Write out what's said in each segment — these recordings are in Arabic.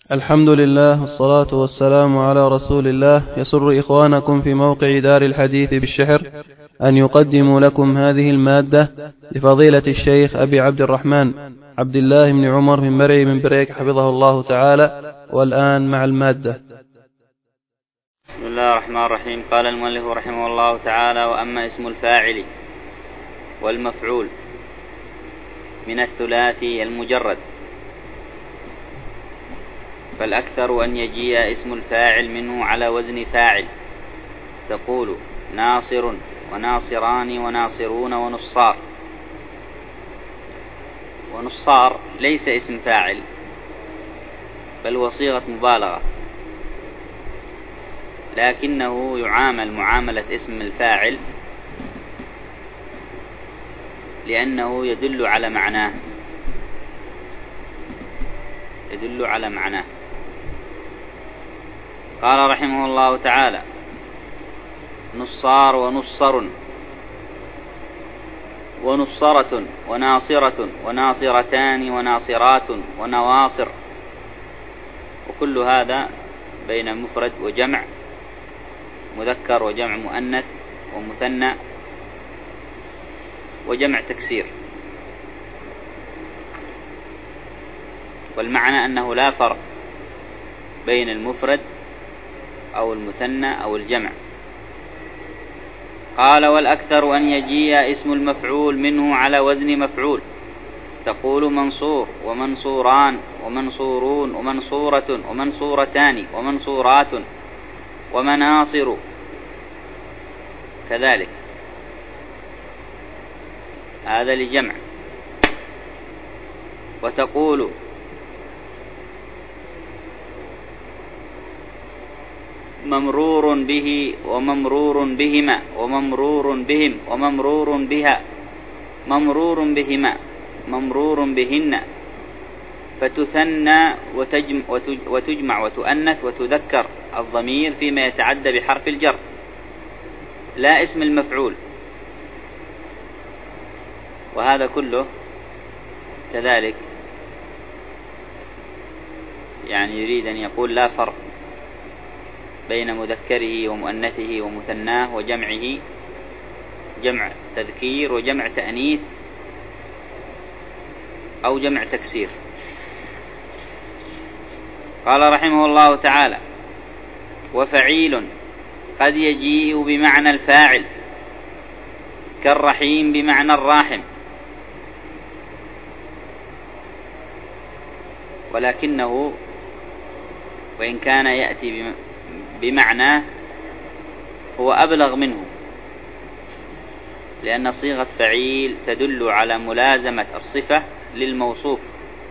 الحمد لله والصلاة والسلام على رسول الله. يسر إخوانكم في موقع دار الحديث بالشحر أن يقدموا لكم هذه المادة لفضيلة الشيخ أبي عبد الرحمن عبد الله بن عمر بن مرعي من بريك حفظه الله تعالى. والآن مع المادة. بسم الله الرحمن الرحيم. قال المؤلف رحمه الله تعالى: وأما اسم الفاعل والمفعول من الثلاثي المجرد فالأكثر أن يجيء اسم الفاعل منه على وزن فاعل، تقول ناصر وناصران وناصرون ونصار. ونصار ليس اسم فاعل بل هو صيغة مبالغة، لكنه يعامل معاملة اسم الفاعل لأنه يدل على معناه. قال رحمه الله تعالى: نصار ونصر ونصرة وناصرة وناصرتان وناصرات ونواصر، وكل هذا بين مفرد وجمع، مذكر وجمع مؤنث ومثنى وجمع تكسير. والمعنى أنه لا فرق بين المفرد أو المثنى أو الجمع. قال: والأكثر أن يجيء اسم المفعول منه على وزن مفعول، تقول منصور ومنصوران ومنصورون ومنصورة ومنصورتان ومنصورات ومناصر كذلك، هذا لجمع. وتقول ممرور به وممرور بهما وممرور بهم وممرور بها ممرور بهما ممرور بهن، فتثنى وتجمع وتؤنث وتذكر الضمير فيما يتعدى بحرف الجر لا اسم المفعول. وهذا كله كذلك يعني يريد أن يقول لا فرق بين مذكره ومؤنثه ومثناه وجمعه، جمع تذكير وجمع تأنيث أو جمع تكسير. قال رحمه الله تعالى: وفعيل قد يجيء بمعنى الفاعل كالرحيم بمعنى الراحم، ولكنه وإن كان يأتي بمعناه هو أبلغ منه، لأن صيغة فعيل تدل على ملازمة الصفة للموصوف،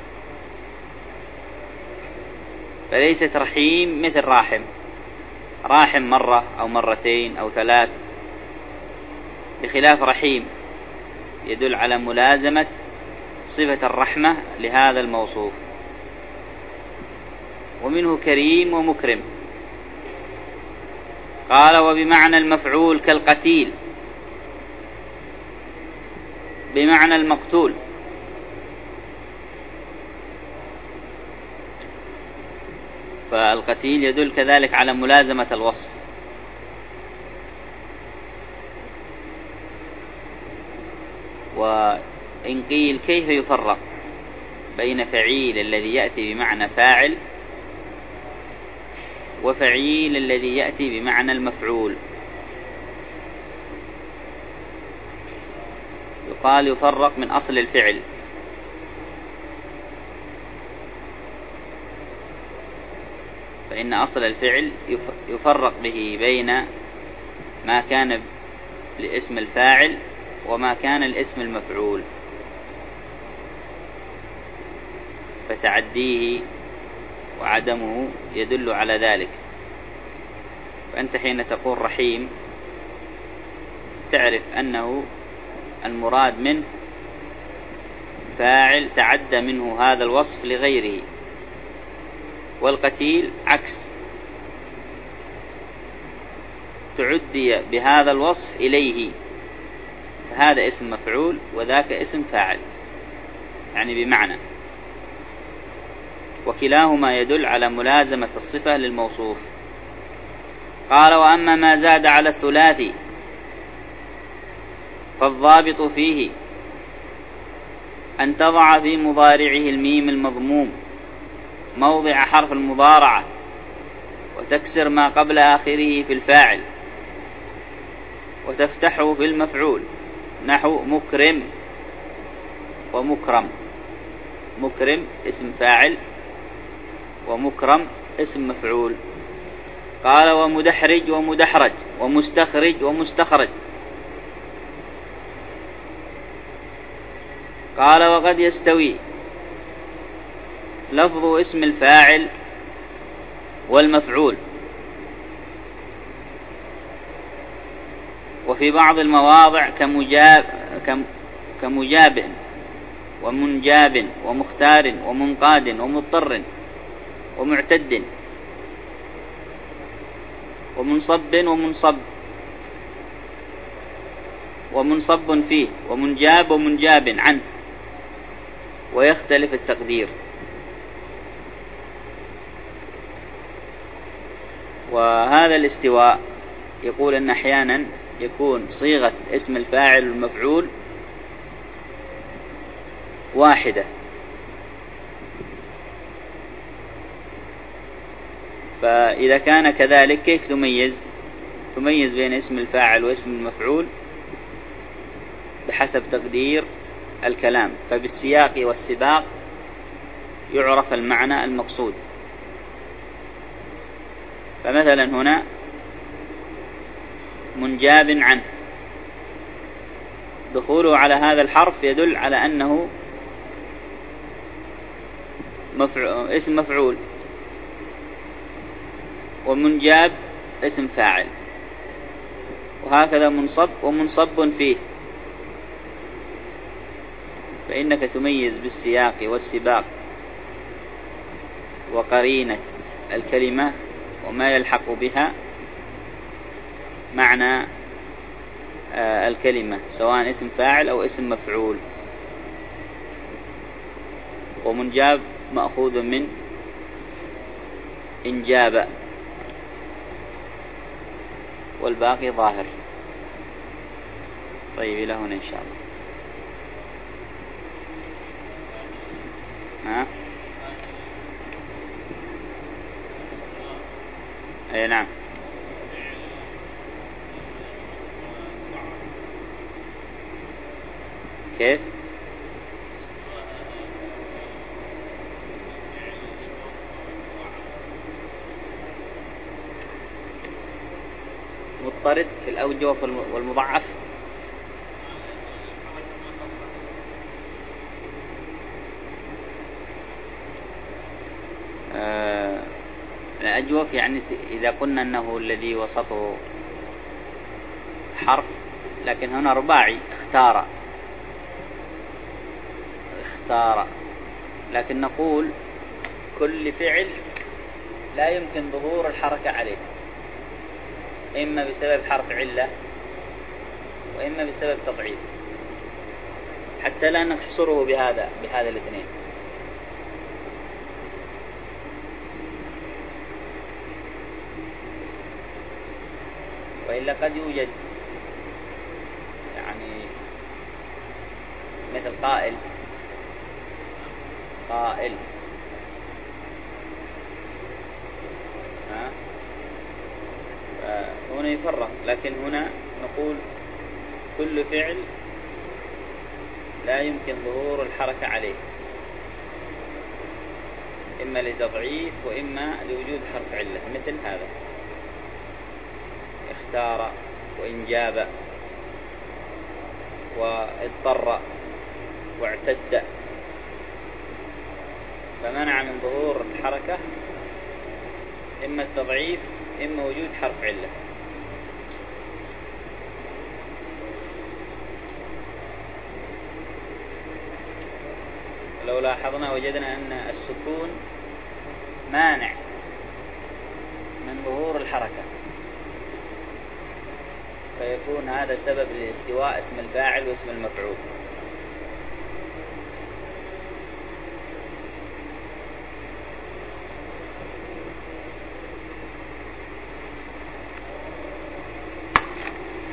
فليست رحيم مثل راحم مرة أو مرتين أو ثلاث، بخلاف رحيم يدل على ملازمة صفة الرحمة لهذا الموصوف. ومنه كريم ومكرم. قال: وبمعنى المفعول كالقتيل بمعنى المقتول، فالقتيل يدل كذلك على ملازمة الوصف. وإن قيل كيف يفرق بين فعيل الذي يأتي بمعنى فاعل وفعيل الذي يأتي بمعنى المفعول؟ يقال يفرق من أصل الفعل، فإن أصل الفعل يفرق به بين ما كان لاسم الفاعل وما كان لاسم المفعول، فتعديه وعدمه يدل على ذلك. فأنت حين تقول رحيم تعرف أنه المراد منه فاعل تعدى منه هذا الوصف لغيره، والقتيل عكس، تعدي بهذا الوصف إليه، فهذا اسم مفعول وذاك اسم فاعل، يعني بمعنى. وكلاهما يدل على ملازمة الصفة للموصوف. قال: وأما ما زاد على الثلاثي فالضابط فيه أن تضع في مضارعه الميم المضموم موضع حرف المضارعة، وتكسر ما قبل آخره في الفاعل، وتفتحه في المفعول، نحو مكرم ومكرم. مكرم اسم فاعل، ومكرم اسم مفعول. قال: ومدحرج ومدحرج، ومستخرج ومستخرج. قال: وقد يستوي لفظ اسم الفاعل والمفعول، وفي بعض المواضع كمجاب ومنجاب ومختار ومنقاد ومضطر ومعتد ومنصب ومنصب فيه ومنجاب ومنجاب عنه، ويختلف التقدير. وهذا الاستواء يقول أن أحيانا يكون صيغة اسم الفاعل والمفعول واحدة، فإذا كان كذلك كيف تميز بين اسم الفاعل واسم المفعول؟ بحسب تقدير الكلام، فبالسياق والسباق يعرف المعنى المقصود. فمثلا هنا منجاب عنه، دخوله على هذا الحرف يدل على أنه اسم مفعول، ومنجاب اسم فاعل، وهكذا منصب ومنصب فيه. فإنك تميز بالسياق والسباق وقرينة الكلمة وما يلحق بها معنى الكلمة، سواء اسم فاعل أو اسم مفعول. ومنجاب مأخوذ من إنجاب، والباقي ظاهر. طيب إلى هنا إن شاء الله. أي نعم. كيف؟ مضطرد في الأوجه والمضعف. الأجوف يعني إذا قلنا أنه الذي وسطه حرف، لكن هنا رباعي اختار، لكن نقول كل فعل لا يمكن ظهور الحركة عليه، إما بسبب حرف علة وإما بسبب تضعيف، حتى لا نحصره بهذا الاثنين. وإلا قد يوجد يعني مثل قائل هنا يفرق، لكن هنا نقول كل فعل لا يمكن ظهور الحركة عليه، إما لتضعيف وإما لوجود حرف علة، مثل هذا اختار وإنجاب واضطر واعتد، فمنع من ظهور الحركة إما التضعيف إما وجود حرف علة. لو لاحظنا وجدنا أن السكون مانع من ظهور الحركة، فيكون هذا سبب لاستواء اسم الفاعل واسم المفعول.